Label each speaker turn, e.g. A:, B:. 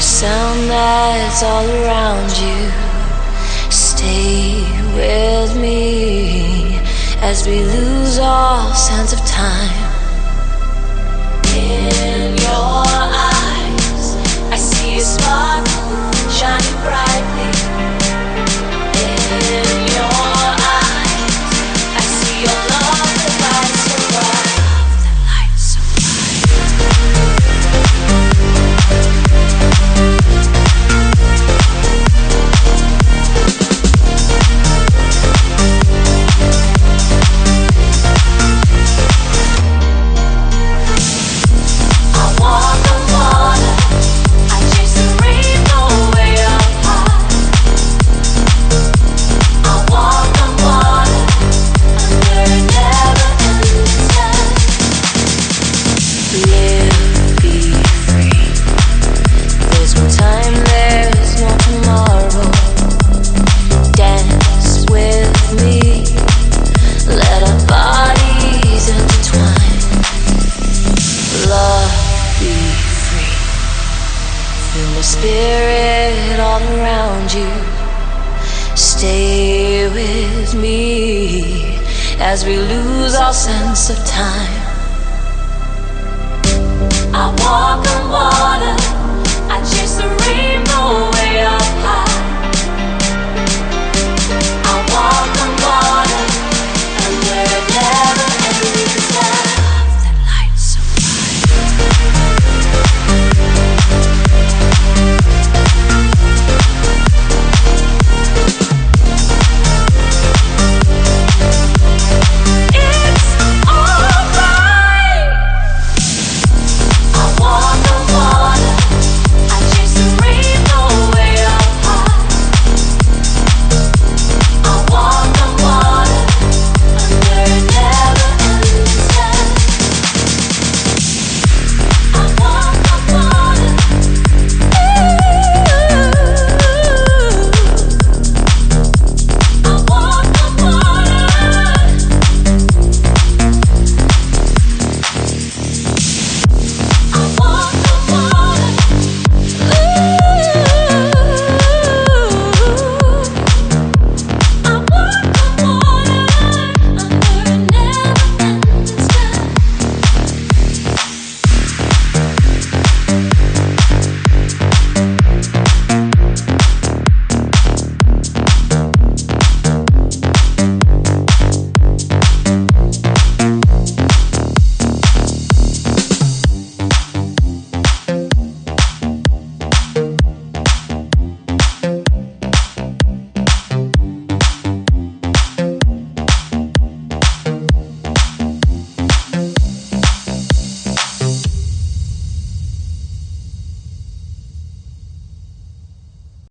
A: sound that's all around you. Stay with me as we lose all sense of time. In your eyes, I see a spark shining brightly. In your eyes, I see your love that lights so bright. Spirit all around you. Stay with me as we lose our sense of time. I walk